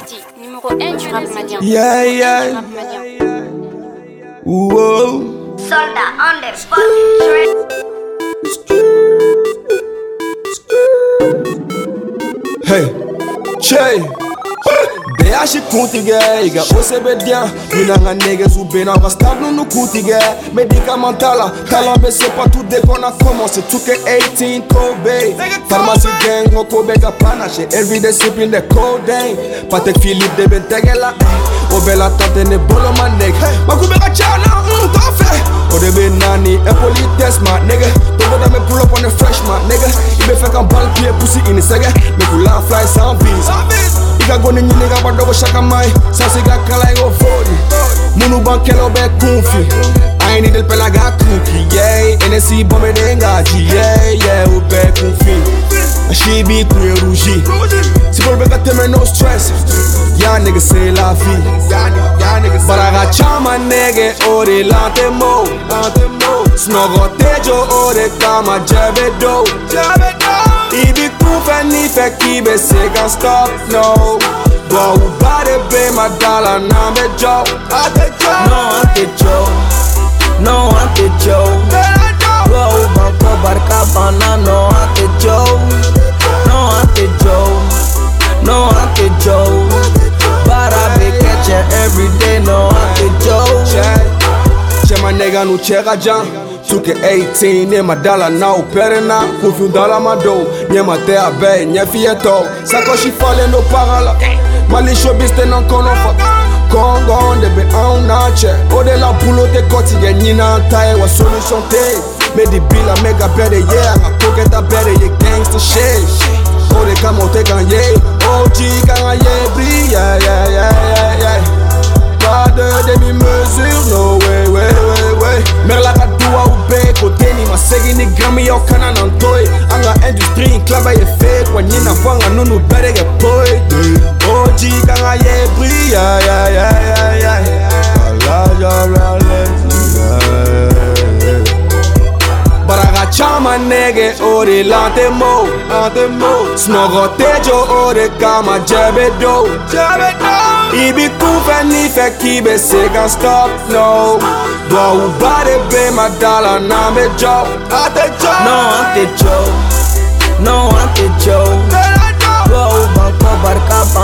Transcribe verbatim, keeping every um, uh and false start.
Isti, numéro un du rap malien. Yeah, yeah. Whoa. Soldat on the fucking track. Hey, Che. B H kuntige, iga osebedia. Minanga niggas ou ben on va stable nous coutige. Médicamentala, talent mais c'est pas tout dès qu'on a commencé. two K eighteen Kobe. Pharmacie gang, on Kobe ga panache. Everyday sipping the codeine. Patek Philippe de Bentegela. O bella tante ne bolo ma nigga. Ma kube ga chana, mm, t'en fais. O de be nani, e politesse ma nigga. Togo da me pull up on the fresh ma nigga. Il me fait qu'un balle pied pussy in sega. Me kula fly sans vise. Iga goni nyini ga badogo shaka mai. Sansi ga kala go fodi. Munu bankelo be kunfi. I need el pelaga cookie, yeah. N S C bombe denga ji, yeah, yeah. U be kunfi. She be kouye rougi. Si pour be teme no stress. Ya nigga c'est la vie. Ya nigga Baraga chama nigga ore lante mo. Snogo tejo ore kama jabedo. Ibi kufe ni fe kibe se can stop, no. Go u bade be madala na me joe. No ante joe, no ante joe. Go u banco barca bana, no ante joe. No ante joe, no ante joe. Para be catch everyday, no ante joe. Che ma nigga nu chega jan. two K eighteen, nye madala na uperena. Kufu dala mado, nye mate abe, nye fieto. Sakoshi fale no parala. Mali showbiz te non konofa. Kongo on de be on na che. Ode la boulot te kotige nina tae wa solution te. Me di bila mega better yeah. Nga pocket a better ye gangsta shit. Ode kamo te kan ye. O G kan ye bri yeah yeah yeah yeah yeah. Pas de demi-mesure, no way, way, way, way. Merla ka duwa ube kote ni masegi ni grami yo kana nantoy. Anga industrie klaba ye fake wa nyina fanga nunu bere ge boy. O G kanga ye bri, yeah, yeah, yeah, yeah, yeah. Allah ya Baraga chama nege ore lante mo, lante mo. Snogo tejo ore kama jabedo, jabedo. Ibi kufe ni fe kibe se can stop, no. Go u bade be madala na me joe. Ante joe, no ante joe, no ante joe. Go u banco barca